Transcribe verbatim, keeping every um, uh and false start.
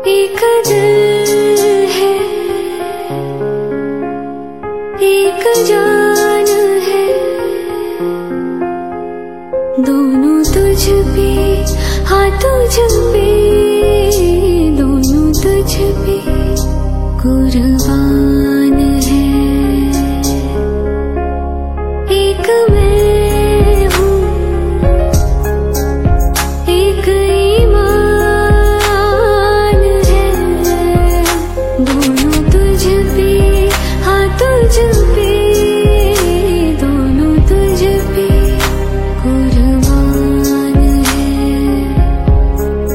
एक दिल है, एक जान है, दोनों तुझ पे, हाँ तुझ पे, दोनों तुझ पे कुर्बान है। एक मैं हूँ, एक ईमान है, दोनों तुझ पे, हाँ तुझ पे